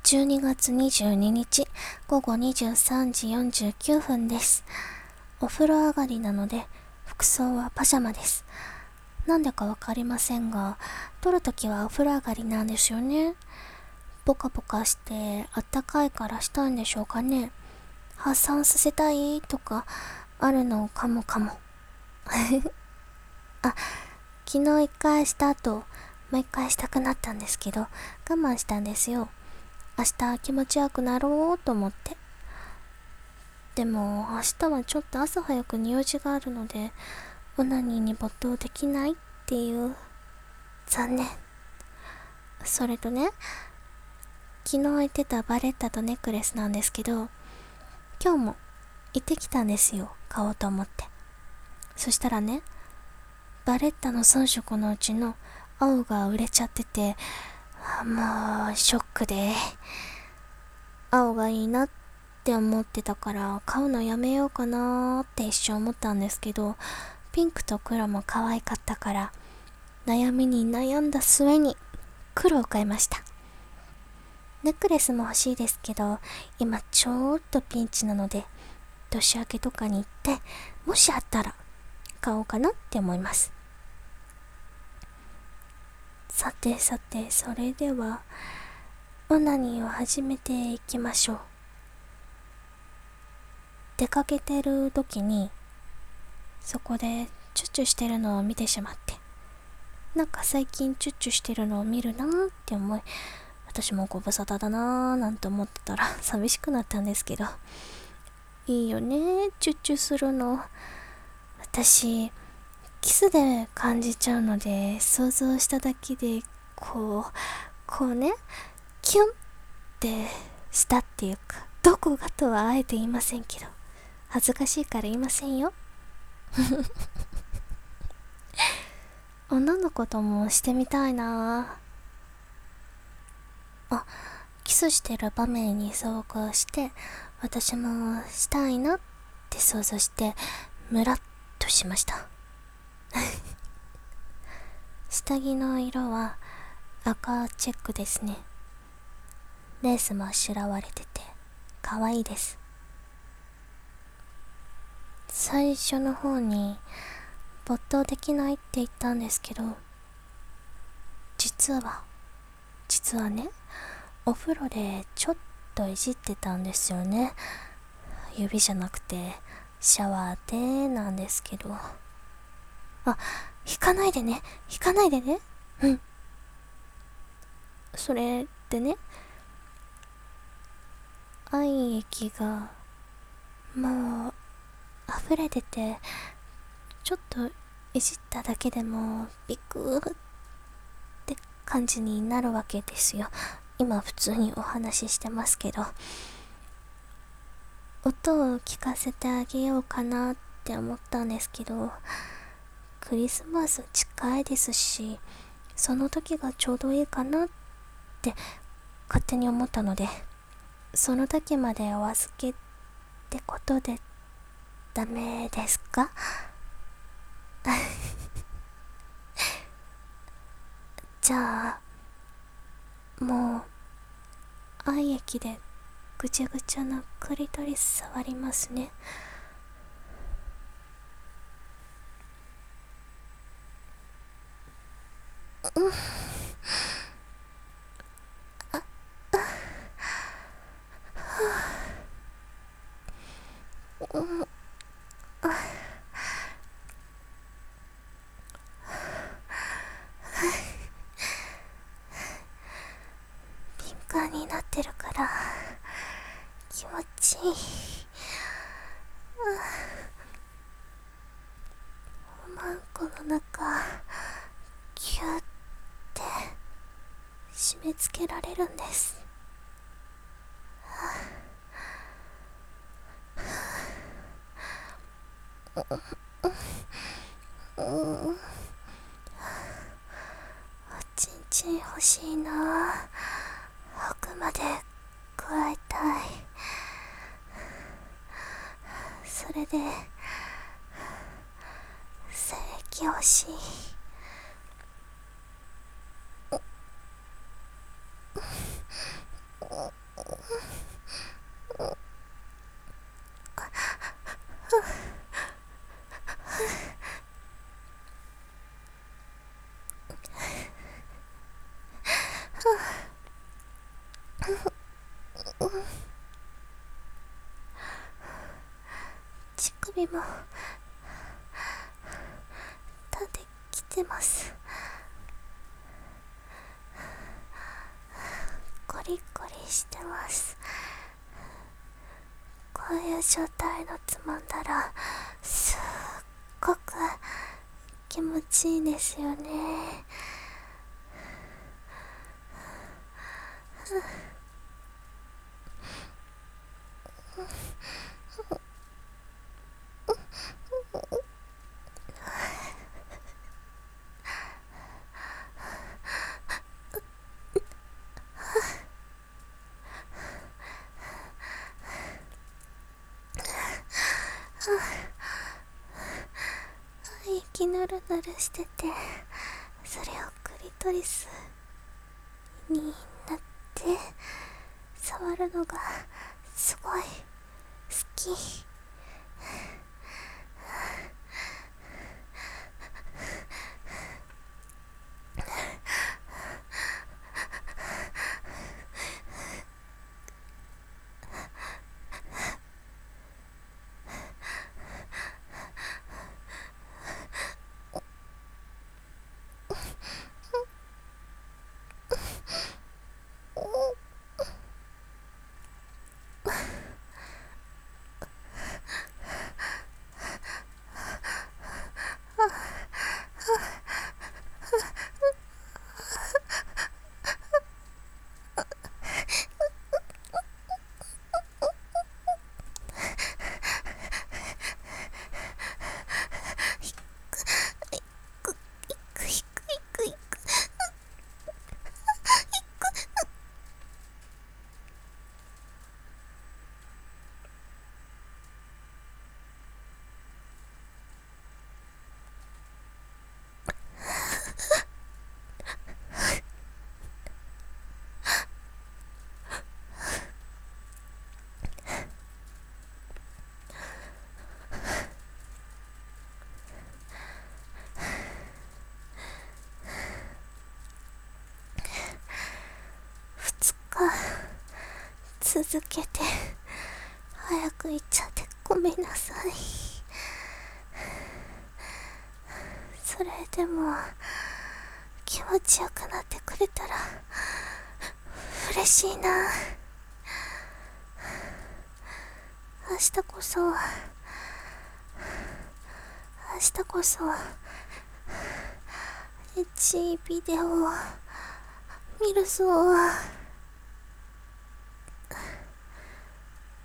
12月22日午後23時49分です。お風呂上がりなので服装はパジャマです。なんでかわかりませんが、撮るときはお風呂上がりなんですよね。ポカポカしてあったかいからしたんでしょうかね。発散させたいとかあるのかも。あ、昨日一回した後、もう一回したくなったんですけど、我慢したんですよ。明日気持ちよくなろうと思って。でも明日はちょっと朝早くに用事があるので、オナニーに没頭できないっていう。残念。それとね、昨日言ってたバレッタとネックレスなんですけど、今日も行ってきたんですよ、買おうと思って。そしたらね、バレッタの3色のうちの青が売れちゃってて、もうショックで、青がいいなって思ってたから買うのやめようかなーって一瞬思ったんですけど、ピンクと黒も可愛かったから悩みに悩んだ末に黒を買いました。ネックレスも欲しいですけど、今ちょっとピンチなので、年明けとかに行ってもしあったら買おうかなって思います。さて、それではオナニーを始めていきましょう。出かけてる時にそこでチュッチュしてるのを見てしまって、なんか最近チュッチュしてるのを見るなーって思い、私もご無沙汰だなーなんて思ってたら寂しくなったんですけど、いいよねーチュッチュするの。私キスで感じちゃうので、想像しただけでこうね、キュンってしたっていうか、どこがとはあえて言いませんけど、恥ずかしいから言いませんよ。女の子ともしてみたいなあ。キスしてる場面に遭遇して、私もしたいなって想像してムラッとしました。下着の色は赤チェックですね。レースもあしらわれてて可愛いです。最初の方に没頭できないって言ったんですけど、実はね、お風呂でちょっといじってたんですよね。指じゃなくてシャワーでなんですけど。引かないでね。うん。それでね、愛液がもう溢れてて、ちょっといじっただけでもビクーって感じになるわけですよ。今普通にお話ししてますけど、音を聞かせてあげようかなって思ったんですけど、クリスマス近いですし、その時がちょうどいいかなって勝手に思ったので、その時までお預けってことでダメですか？じゃあもう愛液でぐちゃぐちゃなクリトリス触りますね。敏感になってるから気持ちいい。おまんこの中ギューって締め付けられるんです。おちんちん欲しいな。奥まで加えたい。それで精液欲しい。 乳首も立ってきてます。ゴリゴリしてます。こういう状態のつまんだらすっごく気持ちいいですよね。息ぬるぬるしてて、それをクリトリスになって触るのがすごい好き。続けて早く行っちゃってごめんなさい。それでも気持ちよくなってくれたら嬉しいな。明日こそエッチビデオを見るぞ。